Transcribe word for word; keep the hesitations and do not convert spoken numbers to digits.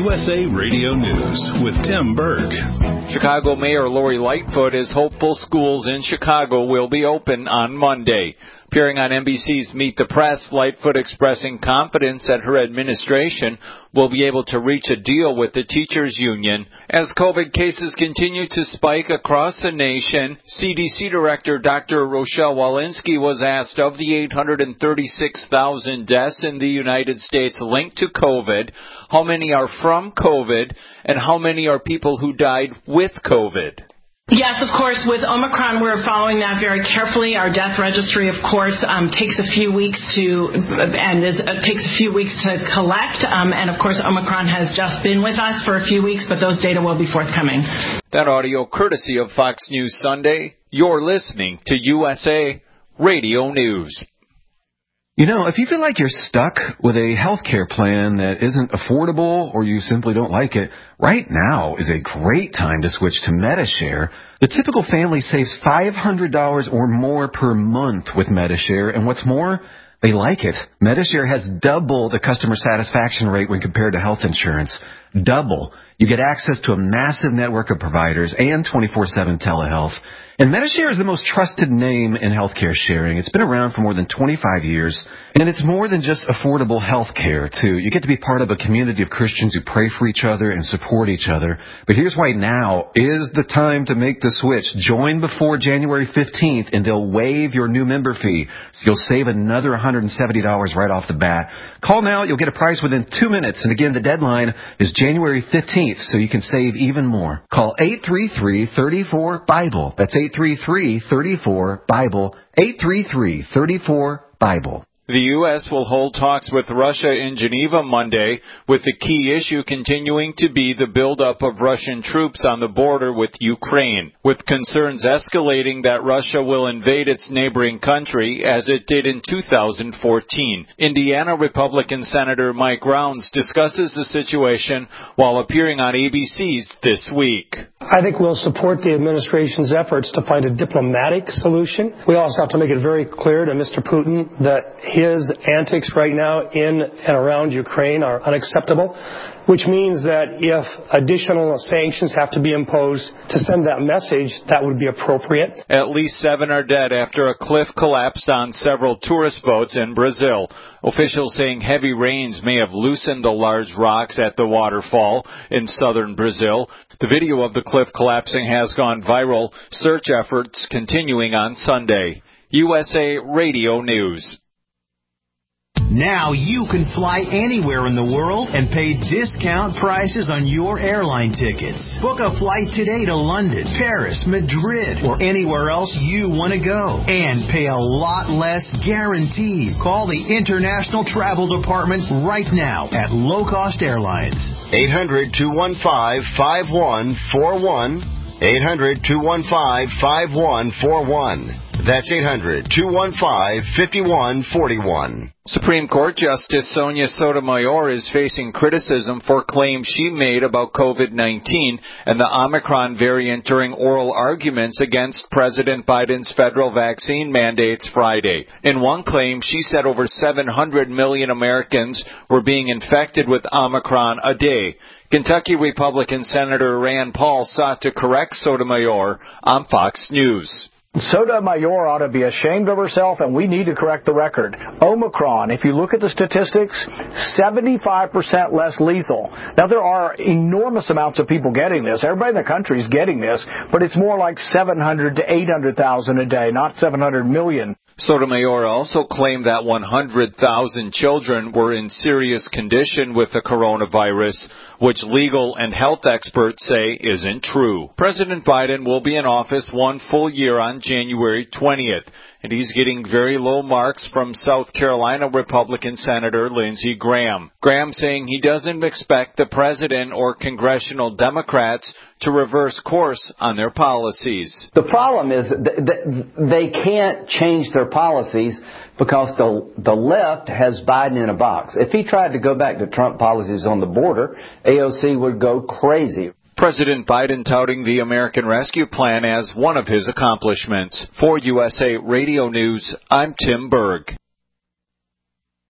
U S A Radio News with Tim Berg. Chicago Mayor Lori Lightfoot is hopeful schools in Chicago will be open on Monday. Appearing on N B C's Meet the Press, Lightfoot expressing confidence that her administration will be able to reach a deal with the teachers union. As COVID cases continue to spike across the nation, C D C Director Doctor Rochelle Walensky was asked of the eight hundred thirty-six thousand deaths in the United States linked to COVID, how many are from COVID, and how many are people who died with COVID. Yes, of course. With Omicron, we're following that very carefully. Our death registry, of course, um, takes a few weeks to and is, uh, takes a few weeks to collect. Um, and of course, Omicron has just been with us for a few weeks, but those data will be forthcoming. That audio courtesy of Fox News Sunday. You're listening to U S A Radio News. You know, if you feel like you're stuck with a health care plan that isn't affordable or you simply don't like it, right now is a great time to switch to Medi-Share. The typical family saves five hundred dollars or more per month with Medi-Share, and what's more, they like it. Medi-Share has double the customer satisfaction rate when compared to health insurance. Double. You get access to a massive network of providers and twenty-four seven telehealth. And Medi-Share is the most trusted name in healthcare sharing. It's been around for more than twenty-five years, and it's more than just affordable healthcare, too. You get to be part of a community of Christians who pray for each other and support each other. But here's why now is the time to make the switch. Join before January fifteenth, and they'll waive your new member fee, so you'll save another one hundred seventy dollars right off the bat. Call now. You'll get a price within two minutes. And again, the deadline is January fifteenth, so you can save even more. Call eight three three, three four, BIBLE. That's eight three three, three four, BIBLE. eight three three, three four, BIBLE. The U S will hold talks with Russia in Geneva Monday, with the key issue continuing to be the buildup of Russian troops on the border with Ukraine, with concerns escalating that Russia will invade its neighboring country as it did in two thousand fourteen. Indiana Republican Senator Mike Rounds discusses the situation while appearing on A B C's This Week. I think we'll support the administration's efforts to find a diplomatic solution. We also have to make it very clear to Mister Putin that his antics right now in and around Ukraine are unacceptable, which means that if additional sanctions have to be imposed to send that message, that would be appropriate. At least seven are dead after a cliff collapsed on several tourist boats in Brazil. Officials saying heavy rains may have loosened the large rocks at the waterfall in southern Brazil. The video of the cliff collapsing has gone viral. Search efforts continuing on Sunday. U S A Radio News. Now you can fly anywhere in the world and pay discount prices on your airline tickets. Book a flight today to London, Paris, Madrid, or anywhere else you want to go. And pay a lot less guaranteed. Call the International Travel Department right now at Low Cost Airlines. eight hundred, two one five, five one four one. eight hundred, two one five, five one four one. That's eight hundred, two one five, five one four one. Supreme Court Justice Sonia Sotomayor is facing criticism for claims she made about COVID nineteen and the Omicron variant during oral arguments against President Biden's federal vaccine mandates Friday. In one claim, she said over seven hundred million Americans were being infected with Omicron a day. Kentucky Republican Senator Rand Paul sought to correct Sotomayor on Fox News. Sotomayor ought to be ashamed of herself, and we need to correct the record. Omicron, if you look at the statistics, seventy-five percent less lethal. Now, there are enormous amounts of people getting this. Everybody in the country is getting this, but it's more like seven hundred to eight hundred thousand a day, not seven hundred million. Sotomayor also claimed that one hundred thousand children were in serious condition with the coronavirus, which legal and health experts say isn't true. President Biden will be in office one full year on January twentieth, and he's getting very low marks from South Carolina Republican Senator Lindsey Graham. Graham saying he doesn't expect the president or congressional Democrats to reverse course on their policies. The problem is that they can't change their policies because the the left has Biden in a box. If he tried to go back to Trump policies on the border, A O C would go crazy. President Biden touting the American Rescue Plan as one of his accomplishments. For U S A Radio News, I'm Tim Berg.